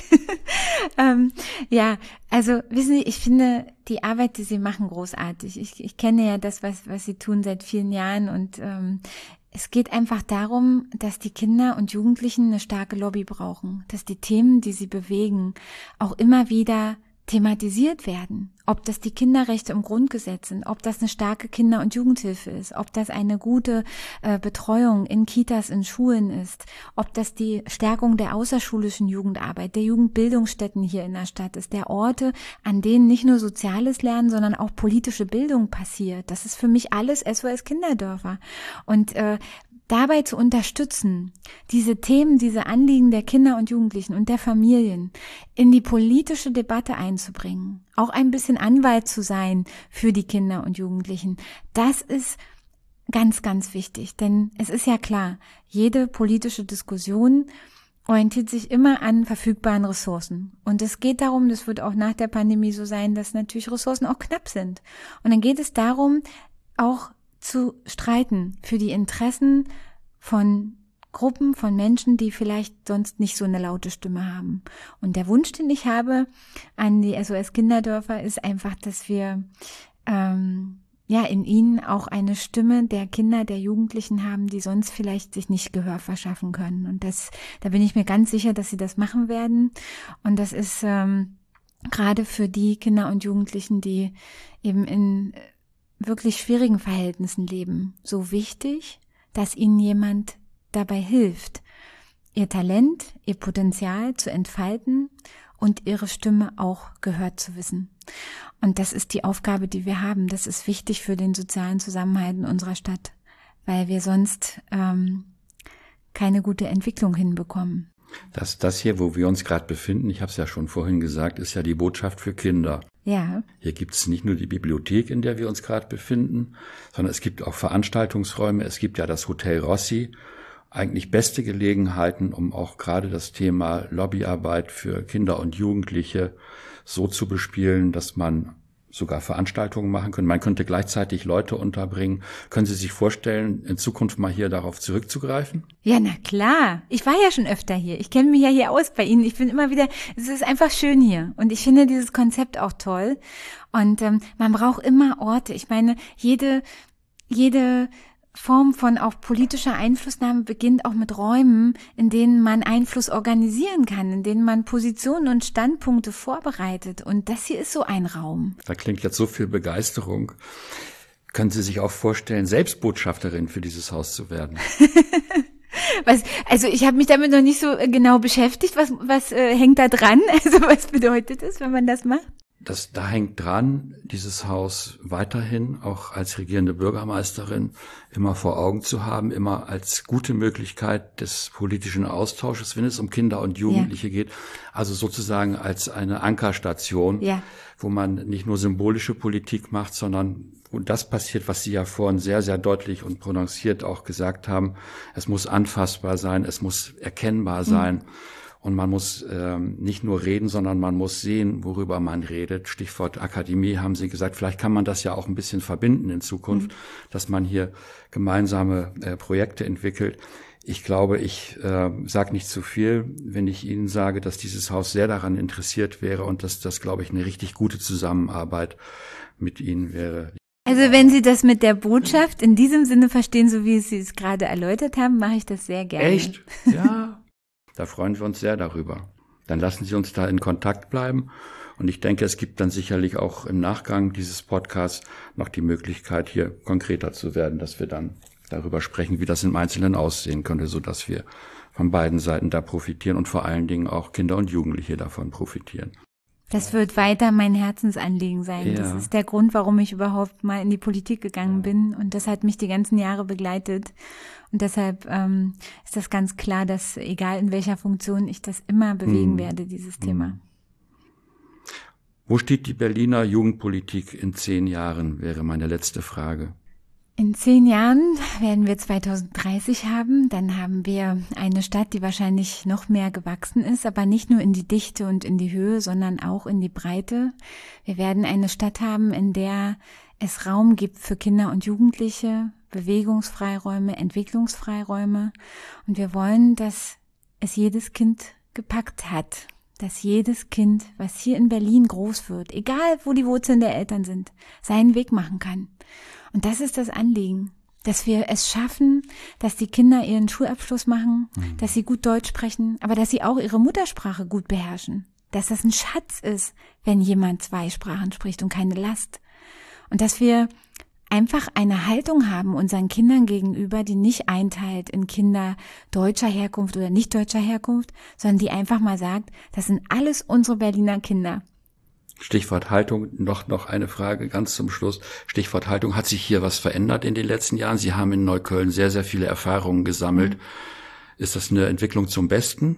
ähm, ja, also wissen Sie, ich finde die Arbeit, die Sie machen, großartig. Ich, ich kenne ja das, was, was Sie tun seit vielen Jahren und ähm, es geht einfach darum, dass die Kinder und Jugendlichen eine starke Lobby brauchen, dass die Themen, die sie bewegen, auch immer wieder thematisiert werden. Ob das die Kinderrechte im Grundgesetz sind, ob das eine starke Kinder- und Jugendhilfe ist, ob das eine gute äh, Betreuung in Kitas, in Schulen ist, ob das die Stärkung der außerschulischen Jugendarbeit, der Jugendbildungsstätten hier in der Stadt ist, der Orte, an denen nicht nur soziales Lernen, sondern auch politische Bildung passiert. Das ist für mich alles S O S Kinderdörfer. Und äh, dabei zu unterstützen, diese Themen, diese Anliegen der Kinder und Jugendlichen und der Familien in die politische Debatte einzubringen, auch ein bisschen Anwalt zu sein für die Kinder und Jugendlichen, das ist ganz, ganz wichtig. Denn es ist ja klar, jede politische Diskussion orientiert sich immer an verfügbaren Ressourcen. Und es geht darum, das wird auch nach der Pandemie so sein, dass natürlich Ressourcen auch knapp sind. Und dann geht es darum, auch zu streiten für die Interessen von Gruppen, von Menschen, die vielleicht sonst nicht so eine laute Stimme haben. Und der Wunsch, den ich habe an die S O S Kinderdörfer, ist einfach, dass wir ähm, ja in ihnen auch eine Stimme der Kinder, der Jugendlichen haben, die sonst vielleicht sich nicht Gehör verschaffen können. Und das, da bin ich mir ganz sicher, dass sie das machen werden. Und das ist ähm, gerade für die Kinder und Jugendlichen, die eben in wirklich schwierigen Verhältnissen leben, so wichtig, dass ihnen jemand dabei hilft, ihr Talent, ihr Potenzial zu entfalten und ihre Stimme auch gehört zu wissen. Und das ist die Aufgabe, die wir haben. Das ist wichtig für den sozialen Zusammenhalt in unserer Stadt, weil wir sonst ähm, keine gute Entwicklung hinbekommen.
Das, das hier, wo wir uns gerade befinden, ich habe es ja schon vorhin gesagt, ist ja die Botschaft für Kinder.
Ja.
Hier gibt es nicht nur die Bibliothek, in der wir uns gerade befinden, sondern es gibt auch Veranstaltungsräume. Es gibt ja das Hotel Rossi. Eigentlich beste Gelegenheiten, um auch gerade das Thema Lobbyarbeit für Kinder und Jugendliche so zu bespielen, dass man sogar Veranstaltungen machen können. Man könnte gleichzeitig Leute unterbringen. Können Sie sich vorstellen, in Zukunft mal hier darauf zurückzugreifen?
Ja, na klar. Ich war ja schon öfter hier. Ich kenne mich ja hier aus bei Ihnen. Ich bin immer wieder, es ist einfach schön hier. Und ich finde dieses Konzept auch toll. Und ähm, man braucht immer Orte. Ich meine, jede, jede Form von auch politischer Einflussnahme beginnt auch mit Räumen, in denen man Einfluss organisieren kann, in denen man Positionen und Standpunkte vorbereitet. Und das hier ist so ein Raum.
Da klingt jetzt so viel Begeisterung. Können Sie sich auch vorstellen, selbst Botschafterin für dieses Haus zu werden?
Was, also ich habe mich damit noch nicht so genau beschäftigt. Was, was äh, hängt da dran? Also was bedeutet es, wenn man das macht?
Das, da hängt dran, dieses Haus weiterhin auch als regierende Bürgermeisterin immer vor Augen zu haben, immer als gute Möglichkeit des politischen Austausches, wenn es um Kinder und Jugendliche ja. geht. Also sozusagen als eine Ankerstation, ja. wo man nicht nur symbolische Politik macht, sondern wo das passiert, was Sie ja vorhin sehr, sehr deutlich und prononciert auch gesagt haben. Es muss anfassbar sein, es muss erkennbar sein. Mhm. Und man muss ähm, nicht nur reden, sondern man muss sehen, worüber man redet. Stichwort Akademie haben Sie gesagt. Vielleicht kann man das ja auch ein bisschen verbinden in Zukunft, mhm. dass man hier gemeinsame äh, Projekte entwickelt. Ich glaube, ich äh, sage nicht zu viel, wenn ich Ihnen sage, dass dieses Haus sehr daran interessiert wäre und dass das, glaube ich, eine richtig gute Zusammenarbeit mit Ihnen wäre.
Also wenn Sie das mit der Botschaft in diesem Sinne verstehen, so wie Sie es gerade erläutert haben, mache ich das sehr gerne.
Echt? Ja. Da freuen wir uns sehr darüber. Dann lassen Sie uns da in Kontakt bleiben. Und ich denke, es gibt dann sicherlich auch im Nachgang dieses Podcasts noch die Möglichkeit, hier konkreter zu werden, dass wir dann darüber sprechen, wie das im Einzelnen aussehen könnte, sodass wir von beiden Seiten da profitieren und vor allen Dingen auch Kinder und Jugendliche davon profitieren.
Das wird weiter mein Herzensanliegen sein. Ja. Das ist der Grund, warum ich überhaupt mal in die Politik gegangen bin. Und das hat mich die ganzen Jahre begleitet. Und deshalb ähm, ist das ganz klar, dass egal in welcher Funktion ich das immer bewegen hm. werde, dieses Thema.
Wo steht die Berliner Jugendpolitik in zehn Jahren, wäre meine letzte Frage.
In zehn Jahren werden wir zweitausenddreißig haben. Dann haben wir eine Stadt, die wahrscheinlich noch mehr gewachsen ist, aber nicht nur in die Dichte und in die Höhe, sondern auch in die Breite. Wir werden eine Stadt haben, in der es Raum gibt für Kinder und Jugendliche, Bewegungsfreiräume, Entwicklungsfreiräume. Und wir wollen, dass es jedes Kind gepackt hat. Dass jedes Kind, was hier in Berlin groß wird, egal wo die Wurzeln der Eltern sind, seinen Weg machen kann. Und das ist das Anliegen, dass wir es schaffen, dass die Kinder ihren Schulabschluss machen, mhm. dass sie gut Deutsch sprechen, aber dass sie auch ihre Muttersprache gut beherrschen. Dass das ein Schatz ist, wenn jemand zwei Sprachen spricht und keine Last. Und dass wir einfach eine Haltung haben unseren Kindern gegenüber, die nicht einteilt in Kinder deutscher Herkunft oder nicht deutscher Herkunft, sondern die einfach mal sagt, das sind alles unsere Berliner Kinder.
Stichwort Haltung, noch noch eine Frage ganz zum Schluss. Stichwort Haltung, hat sich hier was verändert in den letzten Jahren? Sie haben in Neukölln sehr, sehr viele Erfahrungen gesammelt. Mhm. Ist das eine Entwicklung zum Besten?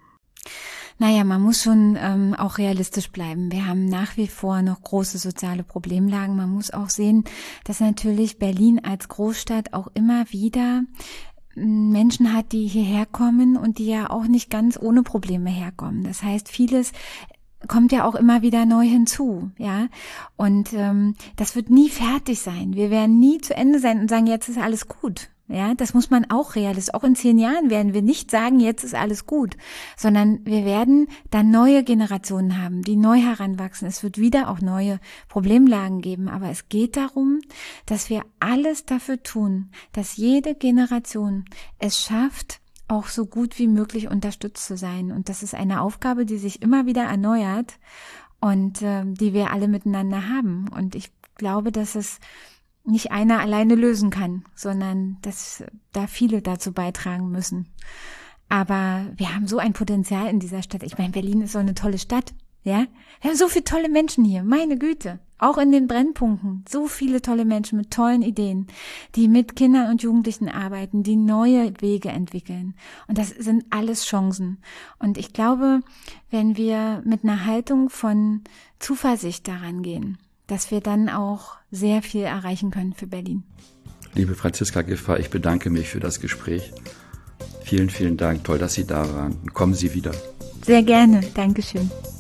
Naja, man muss schon ähm, auch realistisch bleiben. Wir haben nach wie vor noch große soziale Problemlagen. Man muss auch sehen, dass natürlich Berlin als Großstadt auch immer wieder Menschen hat, die hierher kommen und die ja auch nicht ganz ohne Probleme herkommen. Das heißt, vieles kommt ja auch immer wieder neu hinzu, ja. Und ähm, das wird nie fertig sein. Wir werden nie zu Ende sein und sagen, jetzt ist alles gut. Ja, das muss man auch realistisch. Auch in zehn Jahren werden wir nicht sagen, jetzt ist alles gut, sondern wir werden dann neue Generationen haben, die neu heranwachsen. Es wird wieder auch neue Problemlagen geben. Aber es geht darum, dass wir alles dafür tun, dass jede Generation es schafft, auch so gut wie möglich unterstützt zu sein. Und das ist eine Aufgabe, die sich immer wieder erneuert und äh, die wir alle miteinander haben. Und ich glaube, dass es nicht einer alleine lösen kann, sondern dass da viele dazu beitragen müssen. Aber wir haben so ein Potenzial in dieser Stadt. Ich meine, Berlin ist so eine tolle Stadt, ja? Wir haben so viele tolle Menschen hier, meine Güte. Auch in den Brennpunkten, so viele tolle Menschen mit tollen Ideen, die mit Kindern und Jugendlichen arbeiten, die neue Wege entwickeln. Und das sind alles Chancen. Und ich glaube, wenn wir mit einer Haltung von Zuversicht daran gehen, dass wir dann auch sehr viel erreichen können für Berlin.
Liebe Franziska Giffey, ich bedanke mich für das Gespräch. Vielen, vielen Dank. Toll, dass Sie da waren. Kommen Sie wieder.
Sehr gerne. Dankeschön.